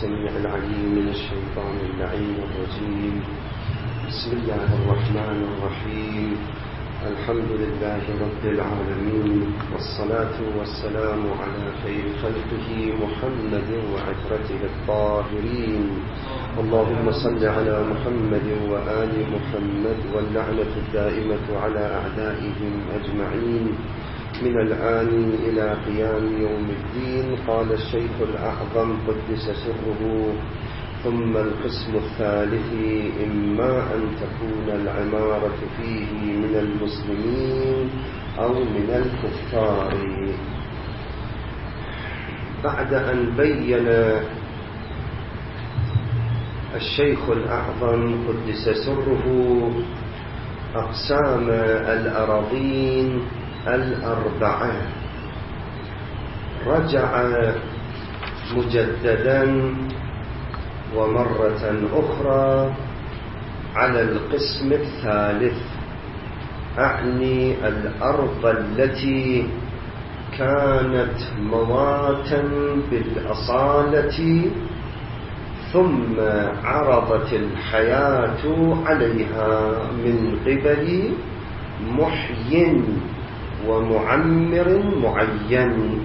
السميع العليم من الشيطان اللعين الرجيم. بسم الله الرحمن الرحيم. الحمد لله رب العالمين، والصلاة والسلام على خير خلقه محمد وعترته الطاهرين. اللهم صل على محمد وآل محمد، واللعنة الدائمة على أعدائهم أجمعين من الآن إلى قيام يوم الدين. قال الشيخ الأعظم قدس سره: ثم القسم الثالث إما أن تكون العمارة فيه من المسلمين أو من الكفار. بعد أن بين الشيخ الأعظم قدس سره أقسام الأراضين الأربعة، رجع مجددا ومرة أخرى على القسم الثالث، أعني الأرض التي كانت مواتا بالأصالة ثم عرضت الحياة عليها من قبل محيٍ ومعمر معين.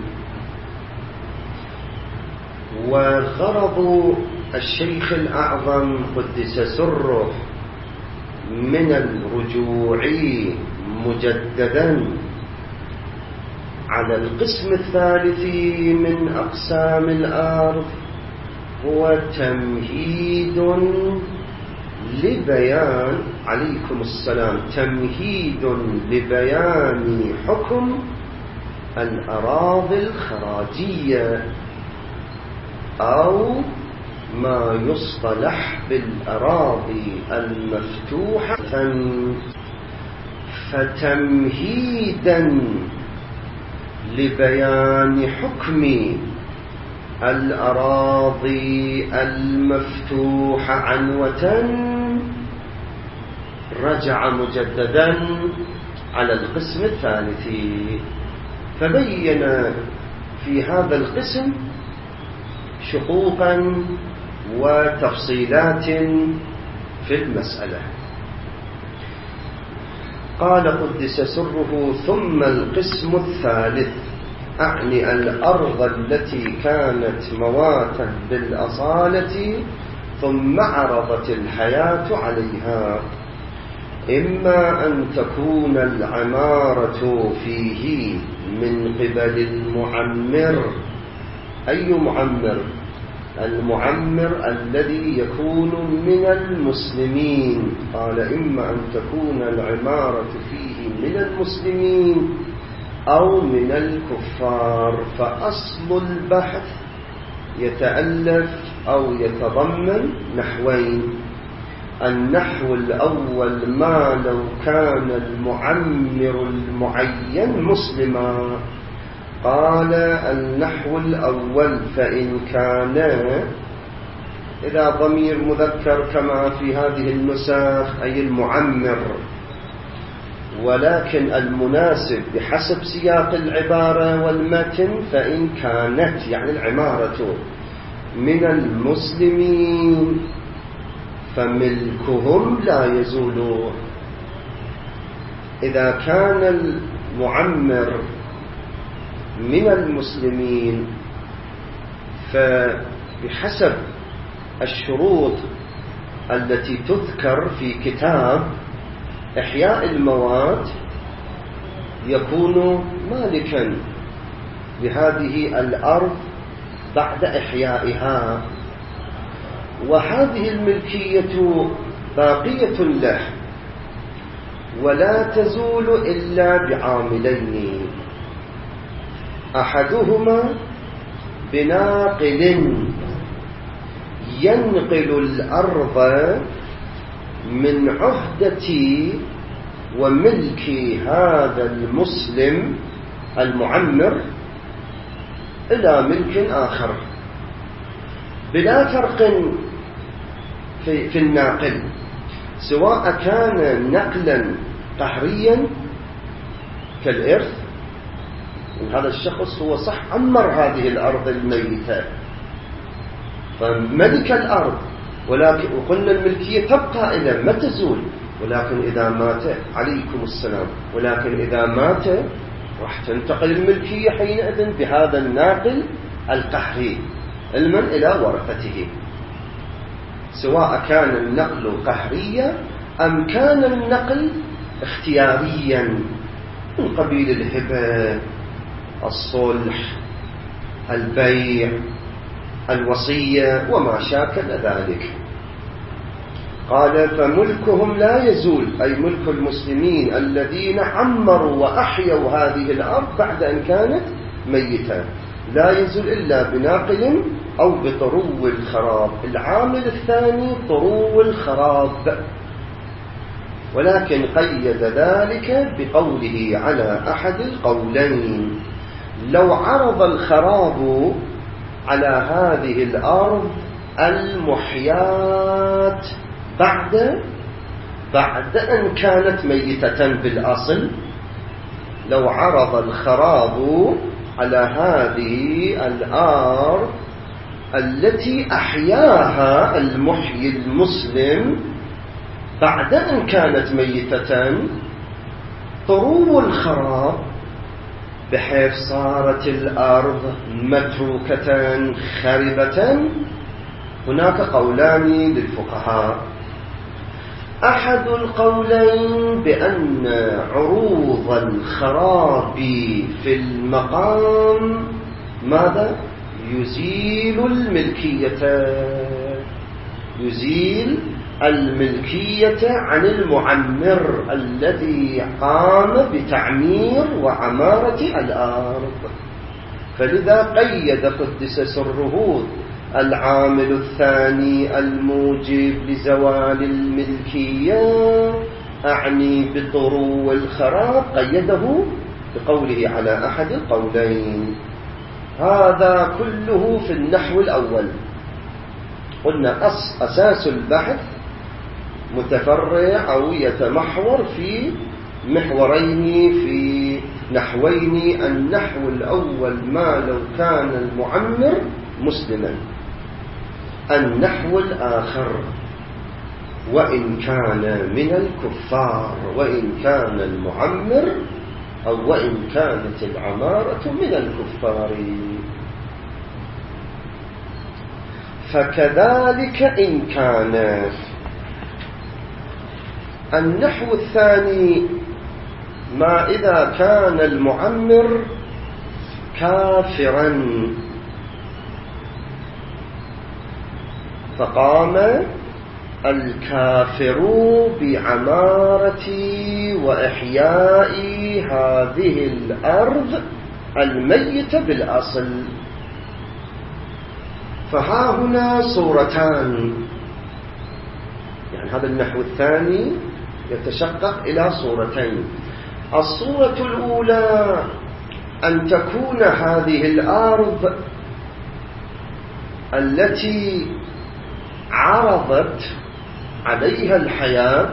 وغرض الشيخ الأعظم قدس سره من الرجوع مجددا على القسم الثالث من أقسام الأرض هو تمهيد لبيان، عليكم السلام، تمهيد لبيان حكم الأراضي الخراجية أو ما يصطلح بالأراضي المفتوحة. فتمهيدا لبيان حكم الأراضي المفتوحة عنوة رجع مجددا على القسم الثالث، فبين في هذا القسم شقوقا وتفصيلات في المسألة. قال قدس سره: ثم القسم الثالث، أعني الأرض التي كانت مواتا بالأصالة ثم عرضت الحياة عليها، إما أن تكون العمارة فيه من قبل المعمر. أي معمر؟ المعمر الذي يكون من المسلمين. قال: إما أن تكون العمارة فيه من المسلمين أو من الكفار. فأصل البحث يتألف أو يتضمن نحوين. النحو الأول: ما لو كان المعمر المعين مسلما. قال النحو الأول: فإن كان، إذا ضمير مذكر كما في هذه النسخ أي المعمر، ولكن المناسب بحسب سياق العبارة والمتن فإن كانت، يعني العمارة من المسلمين فملكهم لا يزول. إذا كان المعمر من المسلمين فبحسب الشروط التي تذكر في كتاب إحياء الموات يكون مالكا لهذه الأرض بعد إحيائها، وهذه الملكية باقية له ولا تزول إلا بعاملين: أحدهما بناقل ينقل الأرض من عهدة وملك هذا المسلم المعمر إلى ملك آخر بلا فرق في الناقل، سواء كان نقلا قهريا كالإرث، هذا الشخص هو صح عمر هذه الأرض الميتة فملك الأرض، ولكن وقلنا الملكية تبقى إلى ما تزول، ولكن إذا مات عليكم السلام، ولكن إذا مات راح تنتقل الملكية حينئذ بهذا الناقل القهري علما إلى ورثته، سواء كان النقل قهريا أم كان النقل اختياريا من قبيل الهبة، الصلح، البيع، الوصية وما شاكل ذلك. قال فملكهم لا يزول، أي ملك المسلمين الذين عمروا وأحيوا هذه الأرض بعد أن كانت ميتة، لا يزول إلا بناقل أو بطرو الخراب. العامل الثاني طرو الخراب، ولكن قيد ذلك بقوله على أحد القولين: لو عرض الخراب على هذه الأرض المحيات بعد أن كانت ميتة بالأصل، لو عرض الخراب على هذه الأرض التي أحياها المحيي المسلم بعد أن كانت ميتة، طرو الخراب بحيث صارت الأرض متروكة خربة. هناك قولان للفقهاء: أحد القولين بأن عروض الخراب في المقام ماذا؟ يزيل الملكية عن المعمر الذي قام بتعمير وعمارة الأرض، فلذا قيد قدس سره العامل الثاني الموجب لزوال الملكية، أعني بطرو الخراب، قيده بقوله على أحد القولين. هذا كله في النحو الأول. قلنا أساس البحث متفرع أو يتمحور في محورين، في نحوين: النحو الأول ما لو كان المعمر مسلما، النحو الآخر وإن كان من الكفار، وإن كان المعمر أو وإن كانت العمارة من الكفار. فكذلك إن كان النحو الثاني ما إذا كان المعمر كافرا فقام الكافر بعمارة وإحياء هذه الأرض الميتة بالأصل. فها هنا صورتان، يعني هذا النحو الثاني يتشقق إلى صورتين. الصورة الأولى أن تكون هذه الأرض التي عرضت عليها الحياة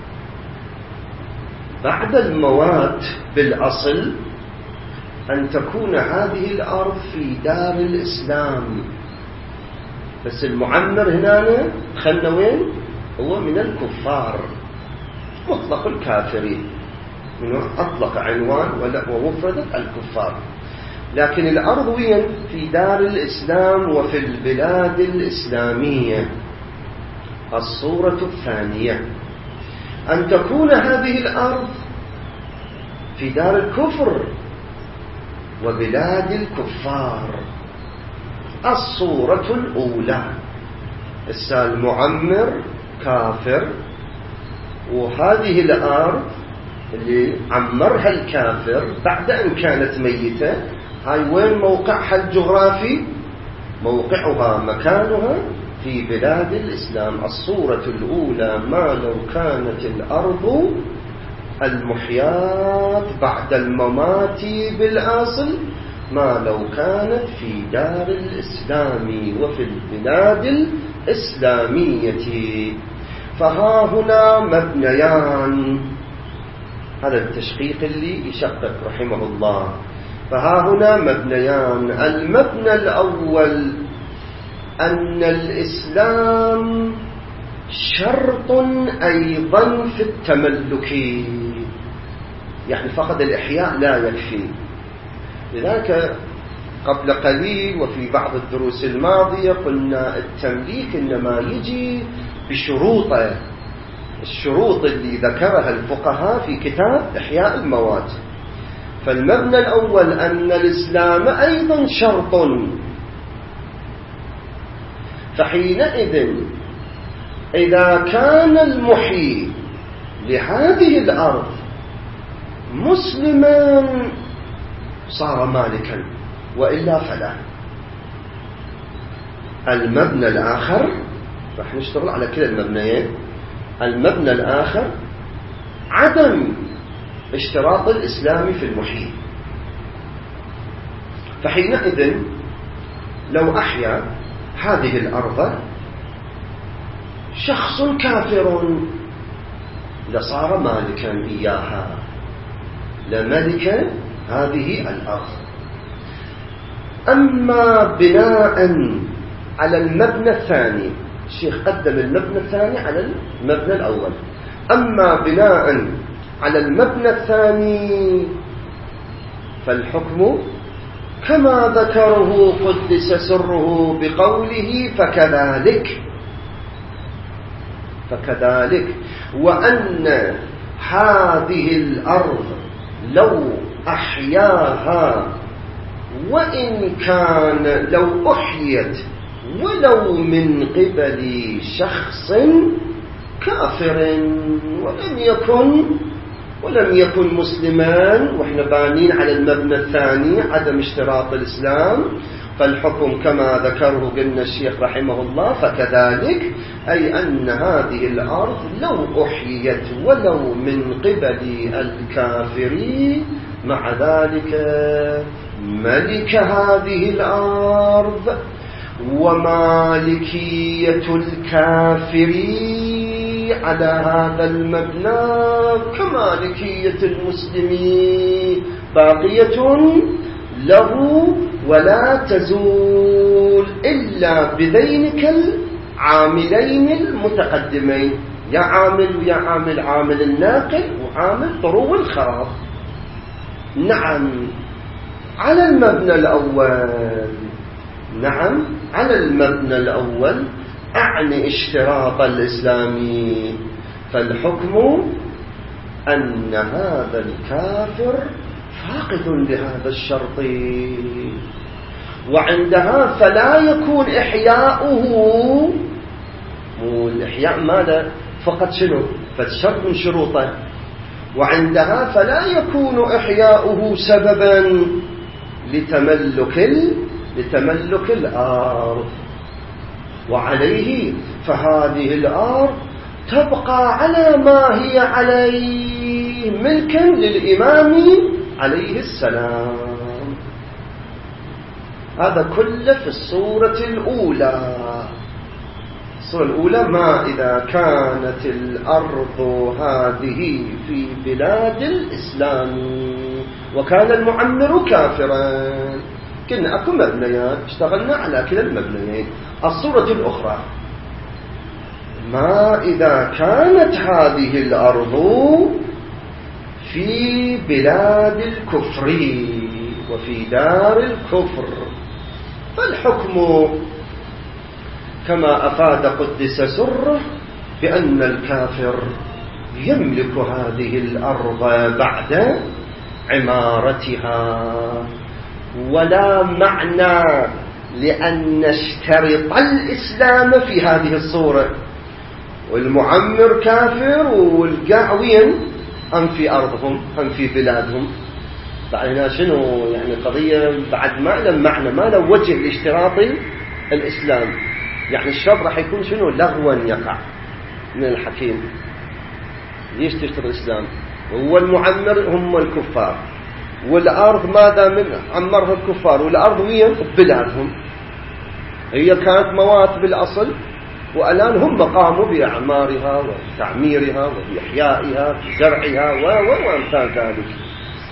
بعد الموات بالأصل، أن تكون هذه الأرض في دار الإسلام، بس المعمر هنا خلنا وين؟ هو من الكفار، مطلق الكافرين، منه أطلق عنوان ومفردة الكفار، لكن الأرض وين؟ في دار الإسلام وفي البلاد الإسلامية. الصورة الثانية أن تكون هذه الأرض في دار الكفر وبلاد الكفار. الصورة الأولى المعمر كافر، وهذه الأرض اللي عمرها الكافر بعد أن كانت ميتة، هاي وين موقعها الجغرافي؟ موقعها مكانها في بلاد الإسلام. الصورة الأولى ما لو كانت الأرض المحيات بعد الممات بالأصل، ما لو كانت في دار الإسلام وفي البلاد الإسلامية. فها هنا مبنيان، هذا التشقيق اللي يشقق رحمه الله. فها هنا مبنيان: المبنى الأول أن الإسلام شرط أيضا في التملك، يعني فقط الإحياء لا يكفي. لذلك قبل قليل وفي بعض الدروس الماضية قلنا التمليك إنما يجي بشروطه، الشروط اللي ذكرها الفقهاء في كتاب إحياء الموات. فالمبنى الأول أن الإسلام أيضا شرط، فحينئذ إذا كان المحيي لهذه الأرض مسلما صار مالكا، وإلا فلا. المبنى الآخر رح نشتغل على كلا المبنيين. المبنى الآخر عدم اشتراط الإسلام في المحيي. فحينئذ لو أحيا هذه الأرض شخص كافر لصار مالكا إياها، لملك هذه الأرض. أما بناء على المبنى الثاني، الشيخ قدم المبنى الثاني على المبنى الأول. أما بناء على المبنى الثاني فالحكم كما ذكره قدس سره بقوله فكذلك، وأن هذه الأرض لو أحياها، وإن كان لو أحيت ولو من قبل شخص كافر ولم يكن مسلما، وإحنا بانين على المبنى الثاني عدم اشتراط الإسلام، فالحكم كما ذكره قلنا الشيخ رحمه الله فكذلك، أي أن هذه الأرض لو أحيت ولو من قبل الكافرين، مع ذلك ملك هذه الأرض ومالكية الكافرين على هذا المبنى كمالكية المسلمين باقية له ولا تزول إلا بذينك العاملين المتقدمين، يا عامل ويا عامل الناقل وعامل طرو الخراب. نعم على المبنى الأول أعني اشتراط الإسلامي، فالحكم أن هذا الكافر فاقد لهذا الشرط، وعندها فلا يكون إحياؤه، مو الإحياء ماذا فقط شنو فالشرط من شروطه، وعندها فلا يكون إحياؤه سببا لتملك الأرض، وعليه فهذه الأرض تبقى على ما هي عليه ملكا للإمام عليه السلام. هذا كله في الصورة الأولى. الصورة الأولى ما إذا كانت الأرض هذه في بلاد الإسلام وكان المعمر كافرا، كنا أكو مبنيات اشتغلنا على كلا المبنيين. الصورة الأخرى ما إذا كانت هذه الأرض في بلاد الكفر وفي دار الكفر، فالحكم كما أفاد قدس سره بأن الكافر يملك هذه الأرض بعد عمارتها، ولا معنى لأن نشترط الإسلام في هذه الصورة، والمعمر كافر والقاعوين أم في أرضهم أم في بلادهم. بعدنا شنو يعني قضية بعد ما له معنى، ما له وجه لاشتراط الإسلام. يعني الشرط راح يكون شنو لغوا يقع من الحكيم. ليش تشترط الإسلام؟ هو المعمر هم الكفار، والأرض ماذا من عمرها الكفار، والأرض وين بلادهم. هي كانت موات بالأصل، والآن هم قاموا بإعمارها وتعميرها وإحيائها وزرعها وأمثال ذلك.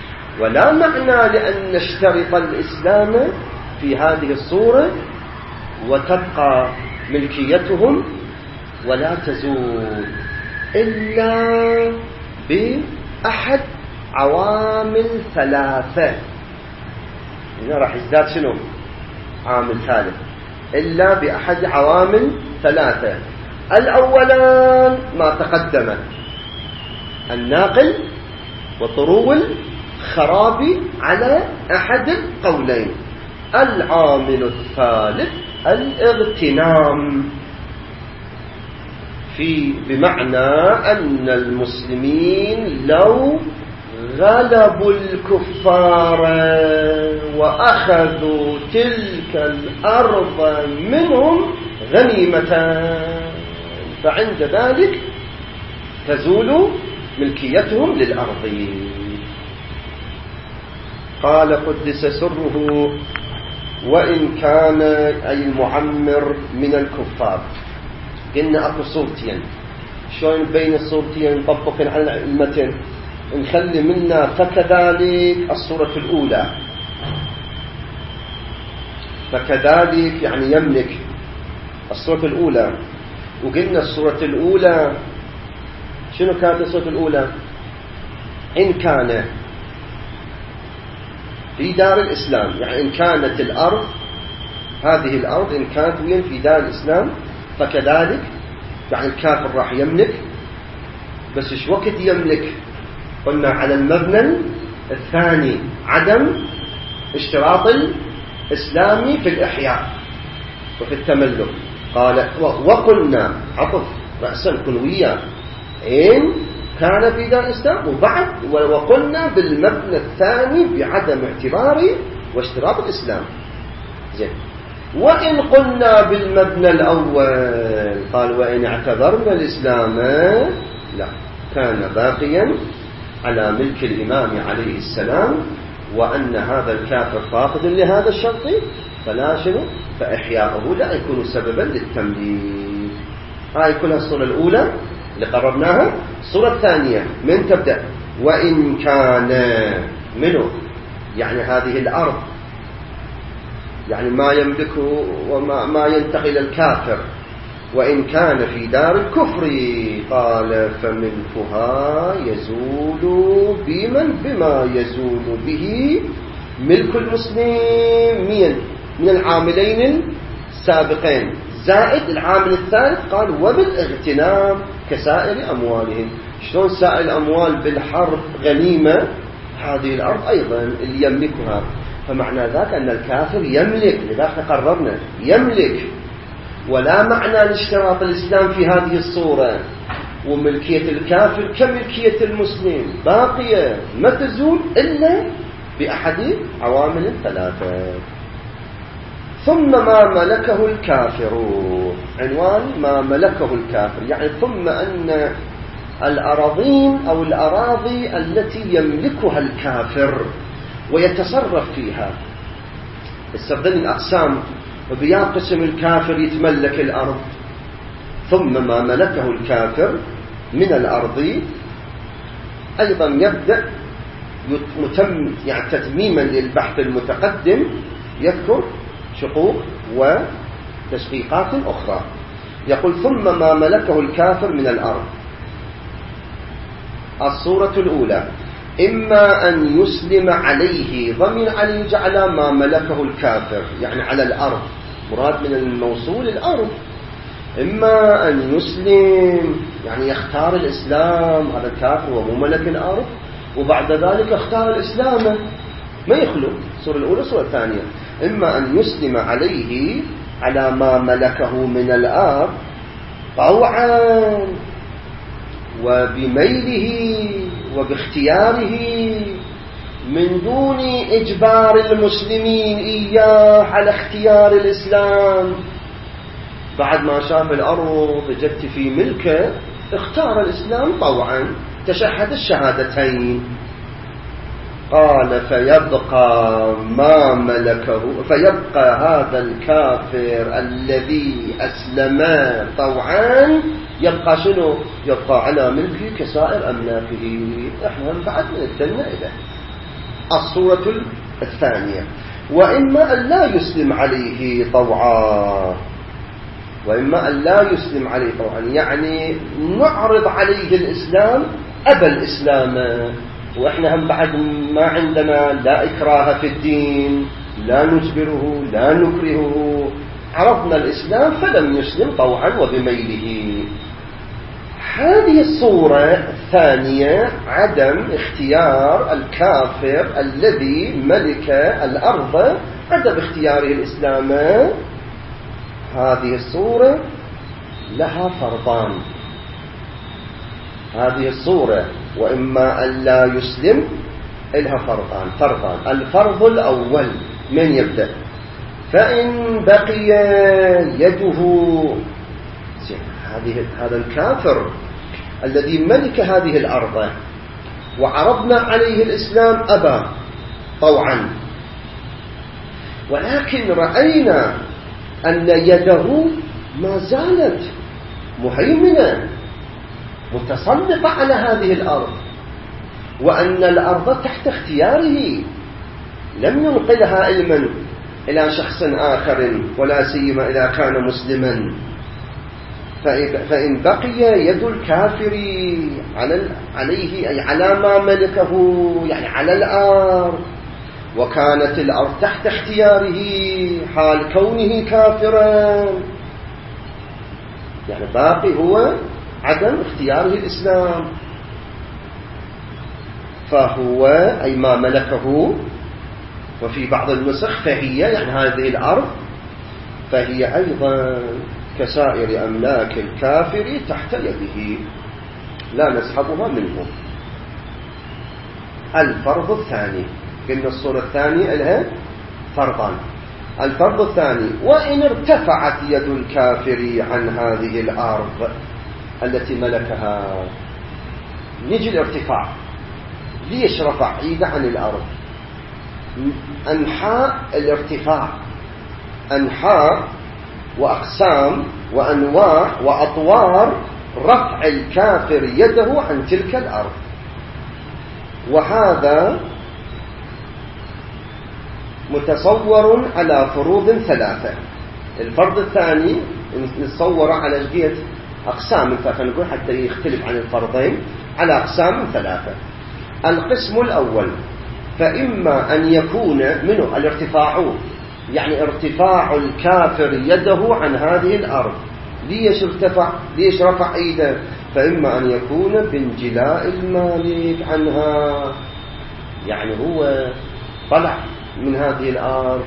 ولا معنى لأن نشترط الإسلام في هذه الصورة وتبقى ملكيتهم ولا تزول إلا بأحد عوامل ثلاثة. هنا راح يزداد شنو؟ عامل ثالث. إلا بأحد عوامل ثلاثة. الأولان ما تقدم، الناقل وطرو الخراب على أحد القولين. العامل الثالث الاغتنام، بمعنى أن المسلمين لو غلبوا الكفار وأخذوا تلك الأرض منهم غنيمة فعند ذلك تزول ملكيتهم للأرض. قال قدس سره: وإن كان أي المعمر من الكفار. قلنا أكو صورتين، شلون بين الصورتين نطبق على المتن؟ نخلي منا فكذلك الصورة الأولى، فكذلك يعني يملك الصورة الأولى. وقلنا الصورة الأولى شنو كانت الصورة الأولى؟ إن كان في دار الإسلام، يعني إن كانت الأرض، هذه الأرض إن كانت وين في دار الإسلام فكذلك، يعني الكافر راح يملك. بس إيش وقت يملك؟ قلنا على المبنى الثاني، عدم اشتراط الإسلامي في الإحياء وفي التملك. قال وقلنا عطف رأسا كنوية إن كان في دار الإسلام، وبعد وقلنا بالمبنى الثاني بعدم اعتبار واشتراط الإسلام. زين. وإن قلنا بالمبنى الأول، قال وإن اعتبرنا الإسلام، لا، كان باقيا على ملك الإمام عليه السلام، وأن هذا الكافر فاقد لهذا الشرط، فلا شنو؟ فإحياؤه لا يكون سببا للتمليك. هاي كلها الصورة الأولى اللي قررناها. الصورة الثانية من تبدأ؟ وإن كان منه، يعني هذه الأرض، يعني ما يملكه وما ينتقل إلى الكافر. وإن كان في دار الكفر، قال فملكها يزول بما يزول به ملك المسلمين من العاملين السابقين، زائد العامل الثالث قال وبالاغتنام كسائر أموالهم. شلون سائر الأموال بالحرب غنيمة؟ هذه الأرض أيضا اللي يملكها. فمعنى ذاك أن الكافر يملك، لذلك قررنا يملك، ولا معنى لاشتراط الإسلام في هذه الصورة. وملكية الكافر كملكية المسلم باقية ما تزول إلا بأحد عوامل ثلاثة. ثم ما ملكه الكافر، عنوان ما ملكه الكافر، يعني ثم أن الأراضين أو الأراضي التي يملكها الكافر ويتصرف فيها. استخدم الأقسام، وبيا قسم الكافر يتملك الأرض. ثم ما ملكه الكافر من الأرض أيضا يبدأ يعني تتميما للبحث المتقدم، يذكر شقوق وتشقيقات أخرى. يقول ثم ما ملكه الكافر من الأرض. الصورة الأولى إما أن يسلم عليه، ضمن عليه جعل ما ملكه الكافر، يعني على الأرض، مراد من الموصول الأرض. إما أن يسلم يعني يختار الإسلام، هذا الكافر ومو ملك الأرض، وبعد ذلك اختار الإسلام، ما يخلو. الصورة الأولى. الصورة الثانية إما أن يسلم عليه على ما ملكه من الأرض طوعا وبميله وباختياره من دون إجبار المسلمين إياه على اختيار الإسلام. بعد ما شاف الأرض جت في ملكه اختار الإسلام طوعا، تشهد الشهادتين. قال فيبقى ما ملكه، فيبقى هذا الكافر الذي أسلم طوعا يبقى شنو؟ يبقى على ملكه كسائر أملاكه. احنا بعد نتدنى إليه. الصورة الثانية وإما أن لا يسلم عليه طوعا، وإما أن لا يسلم عليه طوعا، يعني نعرض عليه الإسلام أبى الإسلام، وإحنا هم بعد ما عندنا لا إكراه في الدين، لا نجبره لا نكرهه، عرضنا الإسلام فلم يسلم طوعا وبميله. هذه الصورة الثانية، عدم اختيار الكافر الذي ملك الأرض عدم اختياره الإسلام، هذه الصورة لها فرضان. هذه الصورة وإما أن لا يسلم لها فرضان. الفرض الأول من يبدأ؟ فإن بقي يده، هذا الكافر الذي ملك هذه الأرض وعرضنا عليه الإسلام أبى طوعا، ولكن رأينا أن يده ما زالت مهيمنة متسلطة على هذه الأرض، وأن الأرض تحت اختياره، لم ينقلها علما إلى شخص آخر ولا سيما إذا كان مسلما. فإن بقي يد الكافر عليه، أي على ما ملكه، يعني على الأرض، وكانت الأرض تحت اختياره حال كونه كافرا، يعني باقي هو عدم اختياره الإسلام، فهو أي ما ملكه. وفي بعض النسخ فهي، يعني هذه الأرض فهي أيضا كسائر أملاك الكافر تحت يده، لا نسحبها منه. الفرض الثاني، قلنا الصورة الثانية لها فرضان. الفرض الثاني: وإن ارتفعت يد الكافر عن هذه الأرض التي ملكها. نجي الارتفاع، ليش رفع ايده عن الأرض؟ أنحاء الارتفاع، أنحاء وأقسام وأنواع وأطوار رفع الكافر يده عن تلك الأرض، وهذا متصور على فروض ثلاثة. الفرض الثاني نتصور على جهة أقسام، فنقول حتى يختلف عن الفرضين، على أقسام ثلاثة. القسم الأول: فإما أن يكون منه الارتفاع، يعني ارتفاع الكافر يده عن هذه الأرض. ليش ارتفع؟ ليش رفع ايده؟ فإما أن يكون بانجلاء المالك عنها، يعني هو طلع من هذه الأرض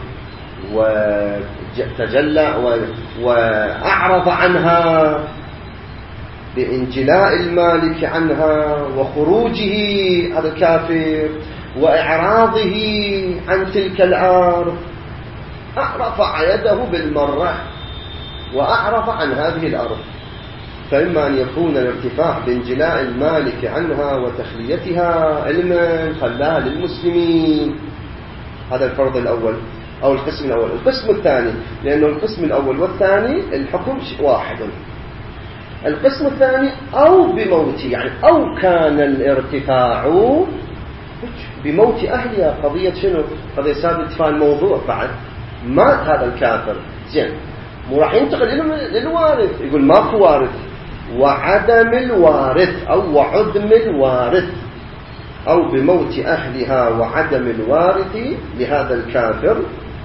وتجلى وأعرض عنها بانجلاء المالك عنها وخروجه هذا الكافر وإعراضه عن تلك الأرض، رفع يده بالمرة وأعرض عن هذه الأرض. فإما أن يكون الارتفاع بانجلاء المالك عنها وتخليتها علما خلاها للمسلمين، هذا الفرض الأول أو القسم الأول. القسم الثاني، لأنه القسم الأول والثاني الحكم واحد. القسم الثاني: أو بموت، يعني أو كان الارتفاع بموت أهلها. قضية شنو؟ قضية ثابت في الموضوع، بعد مات هذا الكافر، زين، مو راح ينتقل للوارث، يقول ماكو وارث، وعدم الوارث أو وعدم الوارث، أو بموت أهلها وعدم الوارث لهذا الكافر،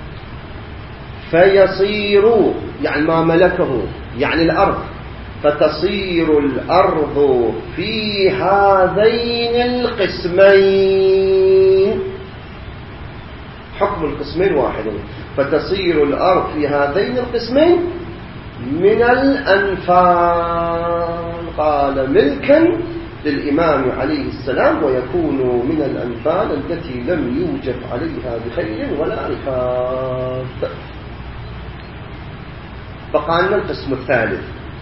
فيصير، يعني ما ملكه، يعني الأرض، فتصير الأرض في هذين القسمين، حكم القسمين واحد، فتصير الأرض في هذين القسمين من الأنفال، قال ملكا للإمام عليه السلام، ويكون من الأنفال التي لم يوجب عليها بخير ولا ركاب. فقال القسم الثالث،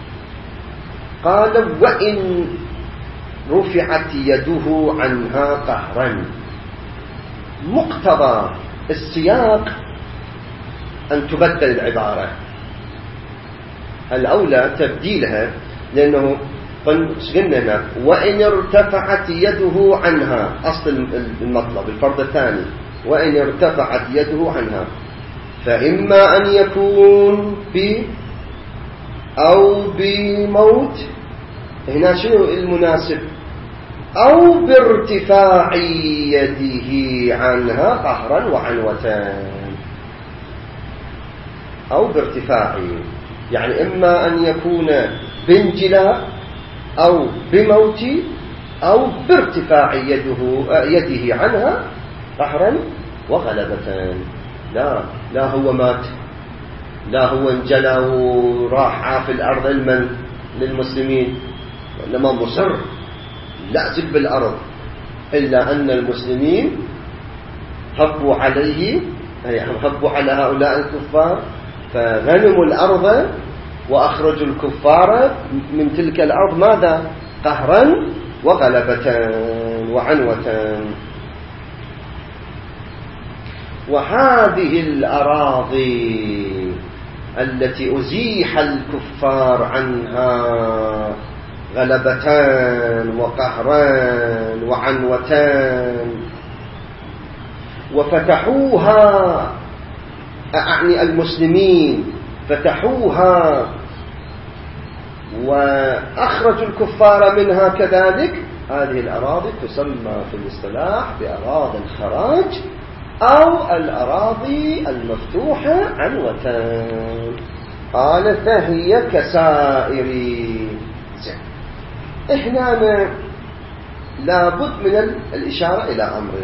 قال: وإن رفعت يده عنها قهرا. مقتضى السياق أن تبدل العبارة، الأولى تبديلها، لأنه قلنا وإن ارتفعت يده عنها، أصل المطلب الفرض الثاني، وإن ارتفعت يده عنها، فإما أن يكون أو بموت، هنا شنو المناسب؟ أو بارتفاع يده عنها قهرا وعنوة، أو بارتفاع، يعني إما أن يكون بانجلاء أو بموت أو بارتفاع يده عنها قهرا وغلبة. لا هو مات، لا هو انجلى وراح في الأرض علما للمسلمين، وإنما مصر لازم بالأرض، إلا أن المسلمين هبوا عليه، هبوا على هؤلاء الكفار، فغنموا الأرض وأخرجوا الكفار من تلك الأرض ماذا؟ قهرا وغلبة وعنوة. وهذه الأراضي التي أزيح الكفار عنها غلبتان وقهران وعنوتان وفتحوها، أعني المسلمين فتحوها وأخرجوا الكفار منها كذلك، هذه الأراضي تسمى في الاصطلاح بأراضي الخراج أو الأراضي المفتوحة عنوتان. قال فهي كسائر. هنا لابد من الإشارة إلى أمر.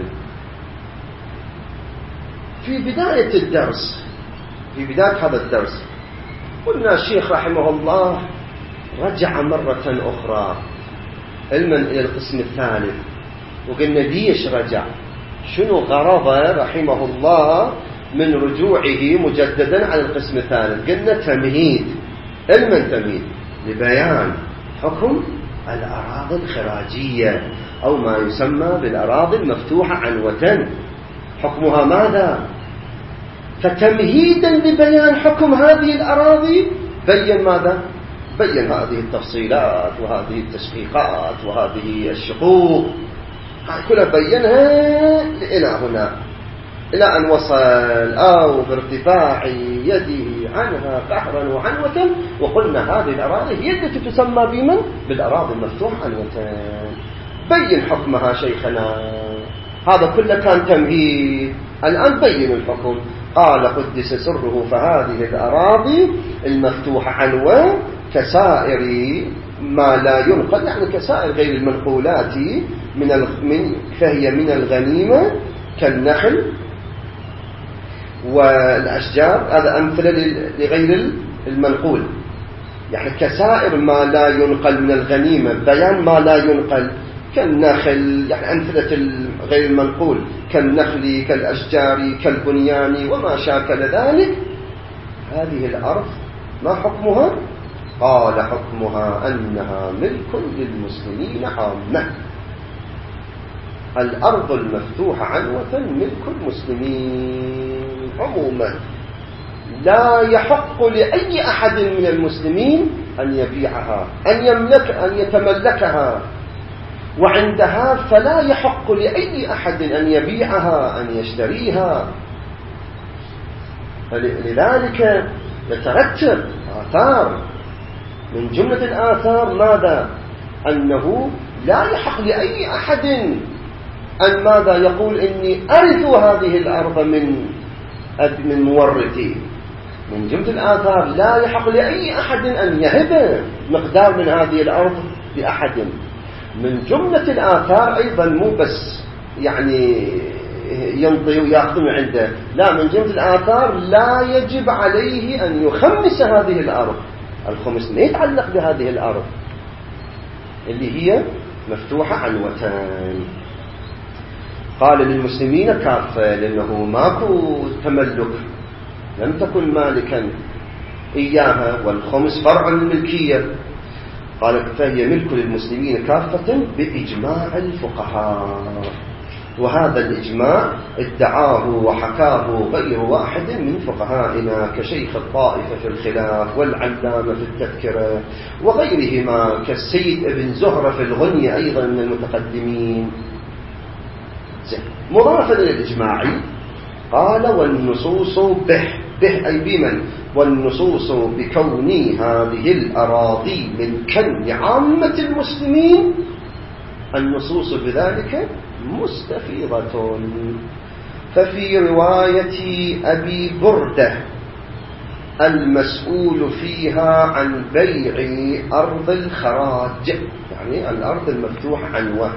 في بداية الدرس، في بداية هذا الدرس، قلنا الشيخ رحمه الله رجع مرة أخرى علما إلى القسم الثالث، وقلنا ليش رجع، شنو غرضه رحمه الله من رجوعه مجددا على القسم الثالث. قلنا تمهيد، علما تمهيد لبيان حكم الأراضي الخراجية أو ما يسمى بالأراضي المفتوحة عنوة، حكمها ماذا؟ فتمهيدا لبيان حكم هذه الأراضي بين ماذا؟ بين هذه التفصيلات وهذه التشقيقات وهذه الشقوق، كلها بينها إلى هنا، إلى أن وصل أو بارتفاع يده عنها قهرا وعنوة. وقلنا هذه الأراضي هي التي تسمى بمن؟ بالأراضي المفتوحة عنوة. بين حكمها شيخنا، هذا كله كان تمهيد، الآن بين الحكم. قال قدس سره فهذه الأراضي المفتوحة عنوة كسائر ما لا ينقل، يعني كسائر غير المنقولات فهي من الغنيمة كالنخل والأشجار، هذا أمثلة لغير المنقول، يعني كسائر ما لا ينقل من الغنيمة، بيان ما لا ينقل كالنخل، يعني أمثلة غير المنقول كالنخل كالأشجار كالبنيان وما شاكل ذلك. هذه الأرض ما حكمها؟ قال حكمها أنها ملك للمسلمين عامة. الأرض المفتوحة عنوة ملك المسلمين عموما، لا يحق لأي أحد من المسلمين أن يبيعها، أن يتملكها، وعندها فلا يحق لأي أحد أن يبيعها، أن يشتريها. فلذلك يترتب آثار، من جملة الآثار ماذا؟ أنه لا يحق لأي أحد أن ماذا يقول إني أرث هذه الأرض من مورثي. من جملة الآثار لا يحق لأي أحد أن يهب مقدار من هذه الأرض لأحد. من جملة الآثار أيضا مو بس يعني ينطي ويأخذ من عنده، لا، من جملة الآثار لا يجب عليه أن يخمس هذه الأرض. الخمس ما يتعلق بهذه الأرض اللي هي مفتوحة عنوتان. قال للمسلمين كافة، لأنه ماكو تملك، لم تكن مالكا إياها، والخمس فرع الملكية. قال فهي ملك للمسلمين كافة بإجماع الفقهاء، وهذا الإجماع ادعاه وحكاه غير واحد من فقهائنا كشيخ الطائفة في الخلاف والعلامة في التذكرة وغيرهما كالسيد ابن زهرة في الغنية أيضا من المتقدمين. مضافا إلى الإجماعي قال والنصوص به أي بمن؟ والنصوص بكون هذه الأراضي من كن عامة المسلمين، النصوص بذلك مستفيضة. ففي رواية أبي بردة المسؤول فيها عن بيع أرض الخراج، يعني الأرض المفتوحة عنوة،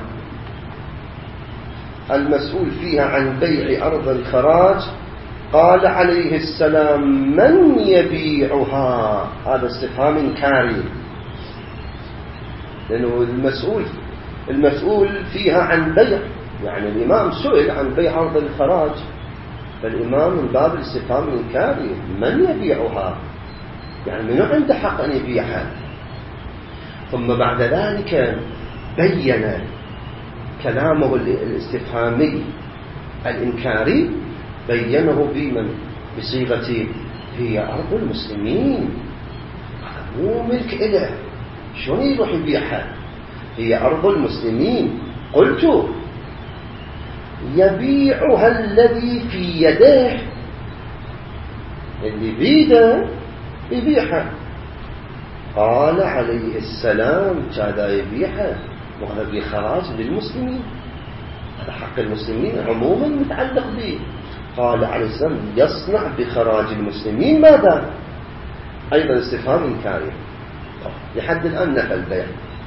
المسؤول فيها عن بيع أرض الخراج، قال عليه السلام من يبيعها؟ هذا استفهام إنكاري، لأنه المسؤول فيها عن بيع، يعني الإمام سئل عن بيع أرض الخراج، فالإمام من باب الاستفهام الإنكاري من يبيعها؟ يعني من عنده حق أن يبيعها؟ ثم بعد ذلك بين كلامه الاستفهامي الإنكاري، بينه بمن؟ بصيغة هي أرض المسلمين، مو ملك إله، شلون يروح يبيعها؟ هي أرض المسلمين. قلت يبيعها الذي في يده، اللي بيده يبيعها. قال عليه السلام هذا يبيعها وهذا بخراج للمسلمين، هذا حق المسلمين عموما متعلق به. قال عليه السلام يصنع بخراج المسلمين ماذا؟ أيضا استفهام إنكاري. لحد الآن نفى البيع.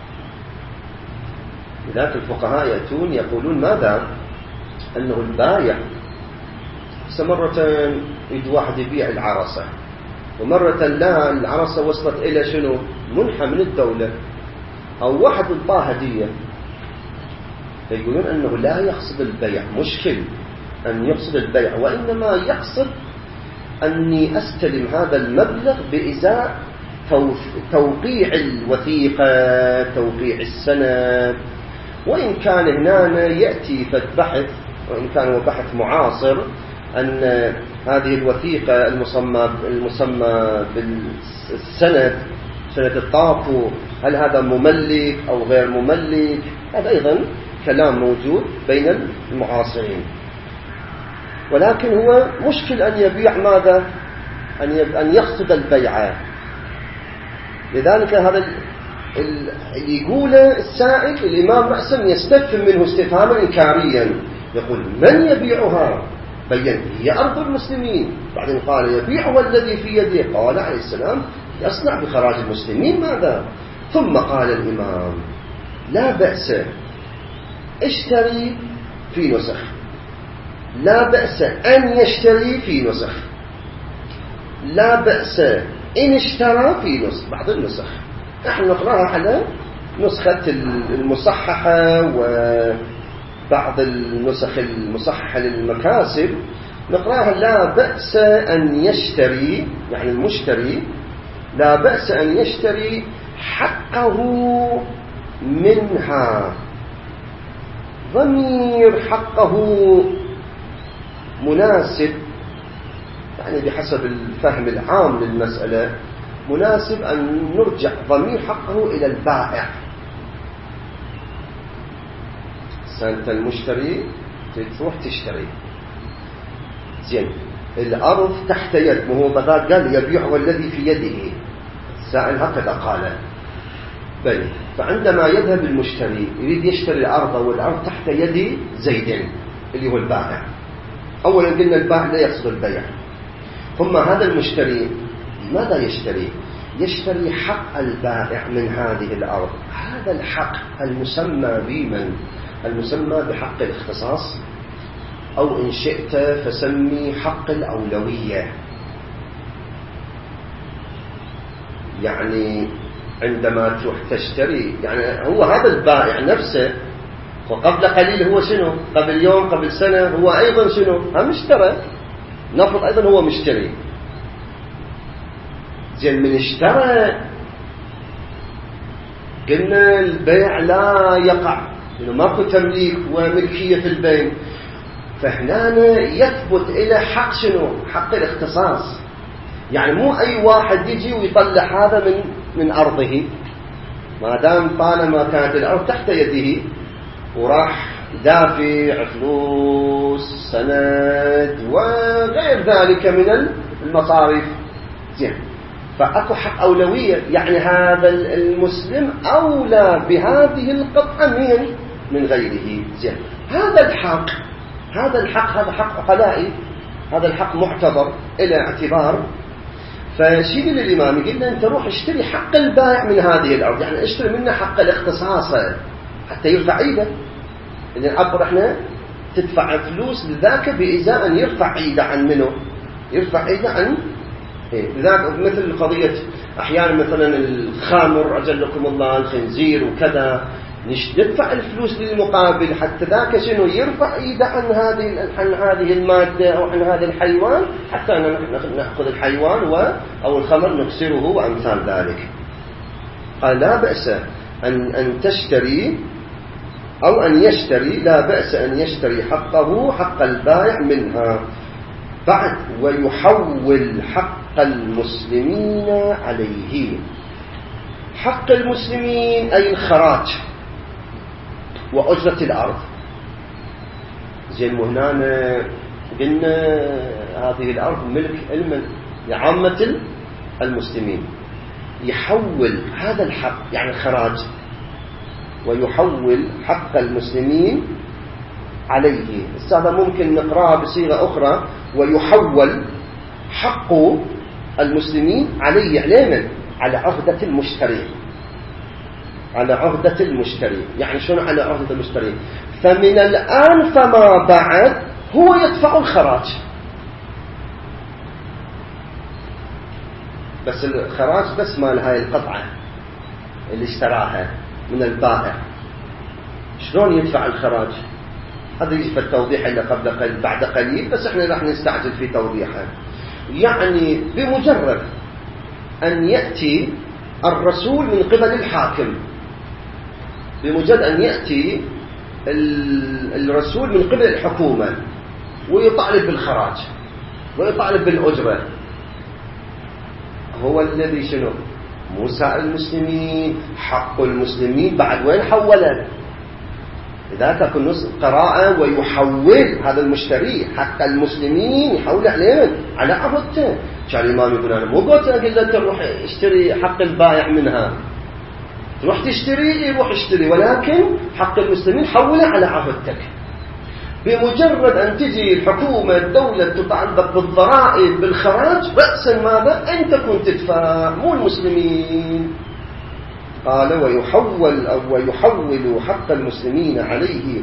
لذلك الفقهاء يأتون يقولون ماذا؟ أنه البايع مرة يريد واحد يبيع العرسة، ومرة لا، العرسة وصلت إلى شنو؟ منحة من الدولة، أو واحد انطاه هدية، فيقولون أنه لا يقصد البيع، مشكل أن يقصد البيع، وإنما يقصد أني أستلم هذا المبلغ بإزاء توقيع الوثيقة، توقيع السند. وإن كان هنا يأتي في البحث، وإن كان هو بحث معاصر، أن هذه الوثيقة المسمى بالسند، سند الطافو، هل هذا مملك أو غير مملك؟ هذا أيضا كلام موجود بين المعاصرين. ولكن هو مشكل أن يبيع ماذا؟ أن يقصد البيع. لذلك هذا اللي يقوله السائل الإمام رأسا يستفهم منه استفهاما إنكاريا، يقول من يبيعها؟ بين هي أرض المسلمين، بعدين قال يبيعها الذي في يده، قال عليه السلام يصنع بخراج المسلمين ماذا؟ ثم قال الإمام لا بأس اشتري في نسخ، لا بأس أن يشتري في نسخ، لا بأس إن اشترى في نسخ. بعض النسخ نحن نقرأها على نسخة المصححة، وبعض النسخ المصححة للمكاسب نقرأها لا بأس أن يشتري، يعني المشتري لا بأس أن يشتري حقه منها. ضمير حقه مناسب، يعني بحسب الفهم العام للمسألة مناسب أن نرجع ضمير حقه إلى البائع. أنت المشتري تروح تشتري، زين، الأرض تحت يد، وهو بذلك قال يبيع والذي في يده، السائل هكذا قال. بل فعندما يذهب المشتري يريد يشتري الأرض، والأرض تحت يد زيد اللي هو البائع. أولا قلنا البائع لا يقصد البيع، ثم هذا المشتري ماذا يشتري؟ يشتري حق البائع من هذه الأرض. هذا الحق المسمى بمن؟ المسمى بحق الاختصاص، أو إن شئت فسمي حق الأولوية. يعني عندما تروح تشتري، يعني هو هذا البائع نفسه، وقبل قليل هو شنو؟ قبل يوم، قبل سنة هو أيضا شنو؟ هم اشترى، نفرض أيضا هو مشتري. زين، من اشترى قلنا البيع لا يقع، إنه ماكو تمليك وملكية في البين، فهنا يثبت إلى حق شنو؟ حق الاختصاص. يعني مو أي واحد يجي ويطلع هذا من أرضه، ما دام طالما كانت الأرض تحت يده وراح دافع، فلوس، سند وغير ذلك من المصاريف. زين، فأكو حق أولوية، يعني هذا المسلم أولى بهذه القطعة من غيره. زين، هذا الحق هذا حق عقلائي، هذا الحق معتبر إلى اعتبار. فشيء للإمام يقول له أنت روح اشتري حق البائع من هذه الأرض، يعني اشتري منه حق الاختصاص حتى يرفع عيده. اللي نعبر احنا تدفع فلوس لذاك بإزاء أن يرفع عيده عن منه، يرفع عيده عن لذاك. مثل قضية أحيانا مثلا الخامر أجلكم الله، الخنزير وكذا، ندفع الفلوس للمقابل حتى ذاك شنو يرفع ايده عن هذه المادة أو عن هذا الحيوان، حتى نأخذ الحيوان أو الخمر نكسره وأمثال ذلك. قال لا بأس أن تشتري أو أن يشتري، لا بأس أن يشتري حقه حق البائع منها. بعد ويحول حق المسلمين عليه. حق المسلمين أي الخراج وأجرة الأرض. زين، وهنا قلنا هذه الأرض ملك لعامة المسلمين. يحول هذا الحق يعني الخراج، ويحول حق المسلمين عليه. هذا ممكن نقرأها بصيغة أخرى، ويحول حق المسلمين عليه على عهدة المشتري. على عهدة المشتري يعني شنو على عهدة المشتري؟ فمن الآن فما بعد هو يدفع الخراج، بس الخراج بس مال هاي القطعة اللي اشتراها من البائع. شلون يدفع الخراج؟ هذا يجي في التوضيح اللي بعد قليل، بس احنا راح نستعجل في توضيحه. يعني بمجرد أن يأتي الرسول من قبل الحاكم، بمجرد أن يأتي الرسول من قبل الحكومة ويطالب بالخراج ويطالب بالأجرة، هو الذي شنو؟ موسى المسلمين، حق المسلمين. بعد وين حوله؟ إذا تكون قراءة ويحول هذا المشتري حق المسلمين، يحول على عهدته. كان الإمام يقول أنا مو قلت أقول لك تروح اشتري حق البائع منها، تروح تشتري روح اشتري، ولكن حق المسلمين حوله على عهدتك. بمجرد أن تجي الحكومة الدولة تتعلق بالضرائب بالخراج، رأسا ماذا؟ أنت كنت تدفع مو المسلمين. قال ويحول حق المسلمين عليه.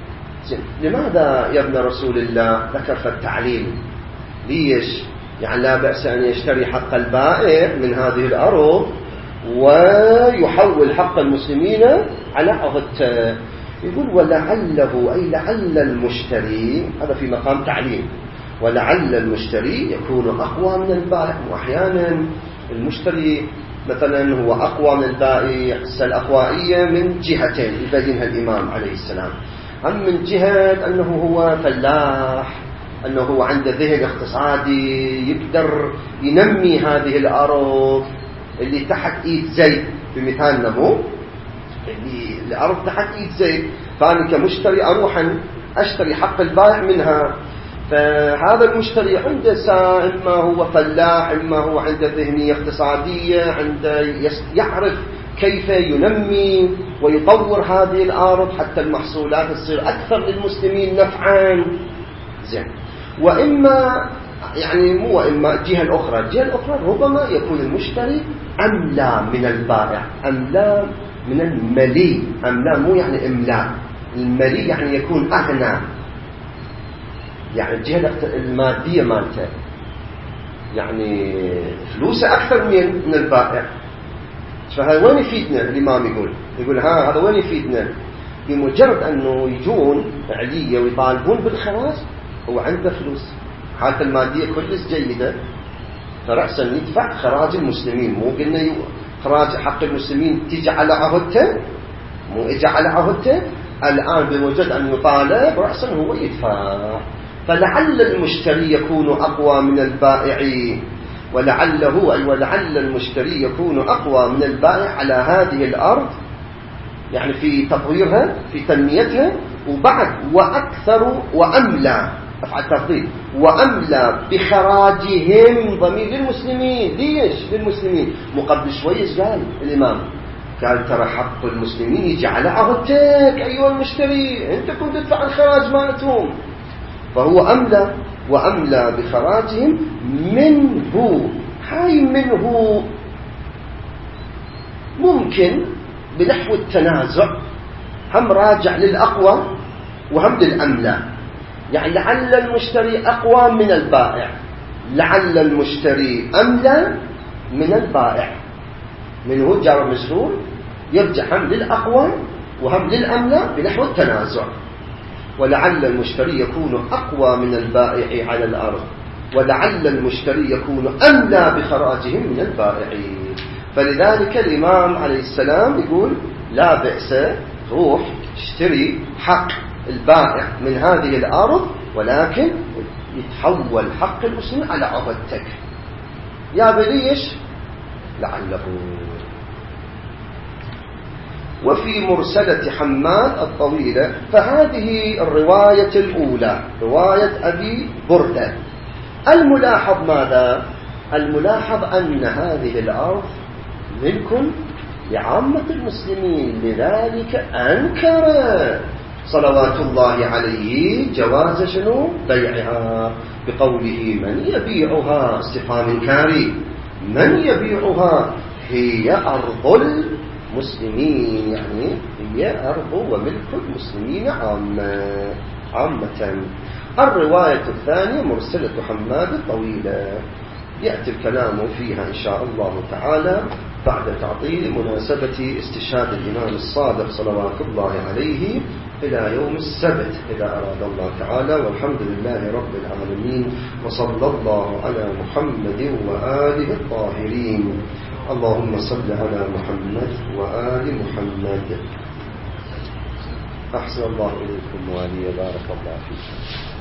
لماذا يا ابن رسول الله ذكر في التعليل؟ ليش؟ يعني لا بأس أن يشتري حق البائع من هذه الأرض ويحول حق المسلمين على عهدته. يقول ولعله أي لعل المشتري، هذا في مقام تعليم، ولعل المشتري يكون أقوى من البائع. وأحيانا المشتري مثلا هو أقوى من البائع. الأقوائية من جهتين يبينها الإمام عليه السلام. هم من جهة أنه هو فلاح، أنه هو عنده ذهن اقتصادي يقدر ينمي هذه الأرض اللي تحت إيد زيد، بمثال نمو اللي الأرض تحت إيد زيد، فأنا كمشتري أروح أشتري حق البائع منها. فهذا المشتري عنده إما هو فلاح، إما هو عنده ذهنية اقتصادية، عنده يعرف كيف ينمي ويطور هذه الأرض حتى المحصولات تصير أكثر للمسلمين نفعا. زين، وإما يعني مو إما الجهة الأخرى ربما يكون المشتري أملا من البائع، أملا من الملي. أملا مو يعني إملاء، الملي يعني يكون أغنى، يعني الجهة المادية مالته يعني فلوسه أكثر من البائع. فهذا وين يفيدنا؟ الإمام يقول هذا وين يفيدنا؟ بمجرد أنه يجون علية ويطالبون بالخراج، هو عنده فلوس، حالته المادية كلش جيدة، فرأسا يدفع خراج المسلمين. مو قلنا خراج حق المسلمين تيجي على عهدته، مو اجى على عهدته. الآن بمجرد أن يطالب رأسا هو يدفع. فلعل المشتري يكون أقوى من البائع، ولعل المشتري يكون أقوى من البائع على هذه الأرض، يعني في تطويرها في تنميتها وبعد وأكثر وأملى أفعل تفضيل وأملى بخراجهم ضمير للمسلمين. ليش للمسلمين؟ مقبل شوي قال الإمام قال ترى حق المسلمين يجي على عهدتك أيها المشتري، أنت كنت تدفع الخراج مالتهم. فهو أملى وأملى بخراجهم منه. هاي منه ممكن بنحو التنازع هم راجع للأقوى وهم للأملى، يعني لعل المشتري أقوى من البائع، لعل المشتري أملى من البائع. منه جار مجرور يرجع هم للأقوى وهم للأملى بنحو التنازع. ولعل المشتري يكون أقوى من البائع على الأرض، ولعل المشتري يكون أملى بخراجهم من البائعين. فلذلك الإمام عليه السلام يقول لا بأس، روح اشتري حق البائع من هذه الأرض، ولكن يتحول حق المسلم على عهدتك. يا بليش لعله. وفي مرسلة حماد الطويلة، فهذه الرواية الأولى رواية أبي بردة. الملاحظ ماذا؟ الملاحظ أن هذه الأرض ملك لعامة المسلمين، لذلك أنكر صلوات الله عليه جواز شنو؟ بيعها، بقوله من يبيعها، استفهام إنكاري، من يبيعها؟ هي أرض المسلمين، يعني هي أرض وملك المسلمين عامة. الرواية الثانية مرسلة حماد الطويلة، يأتي الكلام فيها إن شاء الله تعالى بعد تعطيل مناسبة استشهاد الإمام الصادق صلوات الله عليه إلى يوم السبت إذا أراد الله تعالى. والحمد لله رب العالمين، وصلى الله على محمد وآله الطاهرين. اللهم صل على محمد وآل محمد. أحسن الله إليكم وآلي، بارك الله فيكم.